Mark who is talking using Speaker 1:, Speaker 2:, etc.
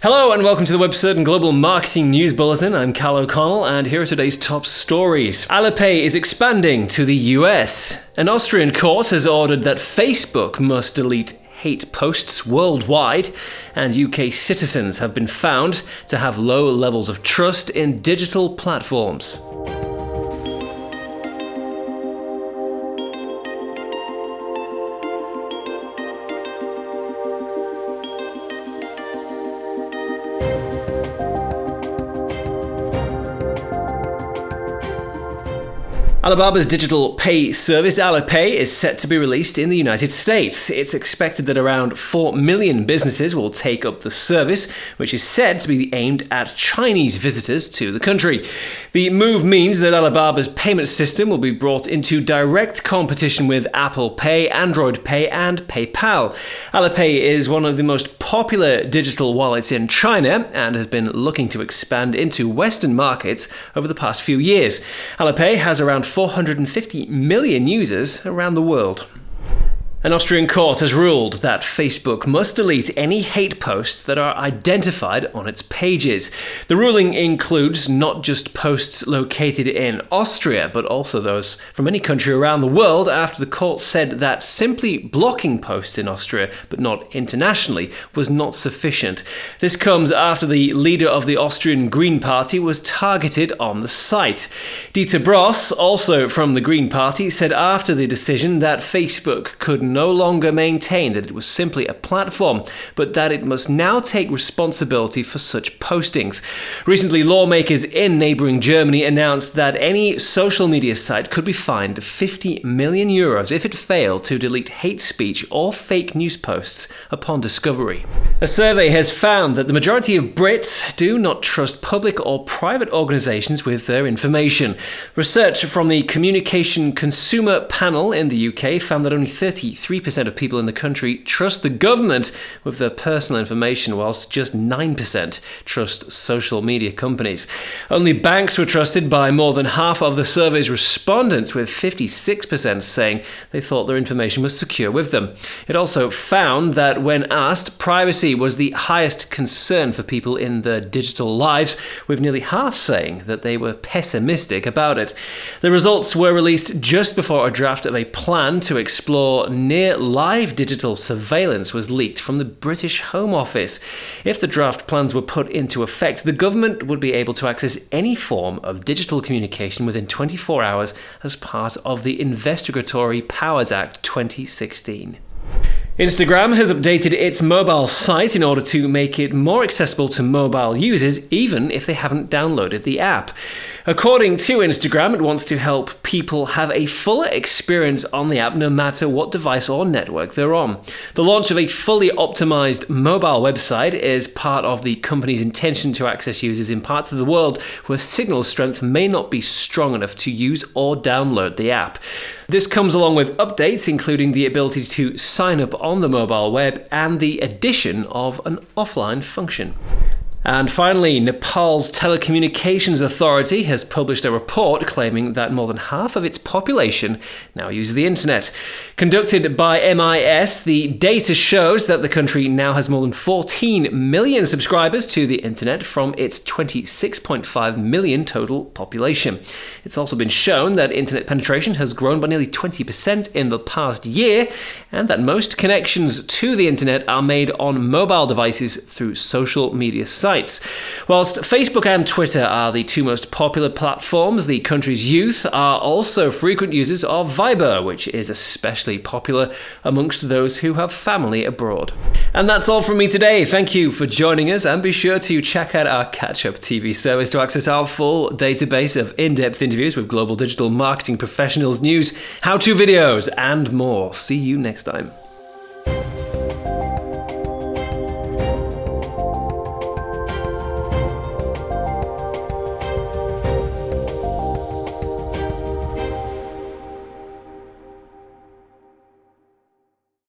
Speaker 1: Hello and welcome to the Webcertain Global Marketing News Bulletin. I'm Cal O'Connell and here are today's top stories. Alipay is expanding to the US. An Austrian court has ordered that Facebook must delete hate posts worldwide, and UK citizens have been found to have low levels of trust in digital platforms. Alibaba's digital pay service, Alipay, is set to be released in the United States. It's expected that around 4 million businesses will take up the service, which is said to be aimed at Chinese visitors to the country. The move means that Alibaba's payment system will be brought into direct competition with Apple Pay, Android Pay, and PayPal. Alipay is one of the most popular digital wallets in China and has been looking to expand into Western markets over the past few years. Alipay has around 450 million users around the world. An Austrian court has ruled that Facebook must delete any hate posts that are identified on its pages. The ruling includes not just posts located in Austria, but also those from any country around the world, after the court said that simply blocking posts in Austria, but not internationally, was not sufficient. This comes after the leader of the Austrian Green Party was targeted on the site. Dieter Bross, also from the Green Party, said after the decision that Facebook could no longer maintain that it was simply a platform, but that it must now take responsibility for such postings. Recently, lawmakers in neighbouring Germany announced that any social media site could be fined 50 million euros if it failed to delete hate speech or fake news posts upon discovery. A survey has found that the majority of Brits do not trust public or private organisations with their information. Research from the Communication Consumer Panel in the UK found that only 33% of people in the country trust the government with their personal information, whilst just 9% trust social media companies. Only banks were trusted by more than half of the survey's respondents, with 56% saying they thought their information was secure with them. It also found that when asked, privacy was the highest concern for people in their digital lives, with nearly half saying that they were pessimistic about it. The results were released just before a draft of a plan to explore near-live digital surveillance was leaked from the British Home Office. If the draft plans were put into effect, the government would be able to access any form of digital communication within 24 hours as part of the Investigatory Powers Act 2016. Instagram has updated its mobile site in order to make it more accessible to mobile users, even if they haven't downloaded the app. According to Instagram, it wants to help people have a fuller experience on the app no matter what device or network they're on. The launch of a fully optimized mobile website is part of the company's intention to access users in parts of the world where signal strength may not be strong enough to use or download the app. This comes along with updates, including the ability to sign up on the mobile web and the addition of an offline function. And finally, Nepal's Telecommunications Authority has published a report claiming that more than half of its population now uses the internet. Conducted by MIS, the data shows that the country now has more than 14 million subscribers to the internet from its 26.5 million total population. It's also been shown that internet penetration has grown by nearly 20% in the past year, and that most connections to the internet are made on mobile devices through social media sites. Whilst Facebook and Twitter are the two most popular platforms, the country's youth are also frequent users of Viber, which is especially popular amongst those who have family abroad. And that's all from me today. Thank you for joining us, and be sure to check out our Catch-Up TV service to access our full database of in-depth interviews with global digital marketing professionals, news, how-to videos, and more. See you next time.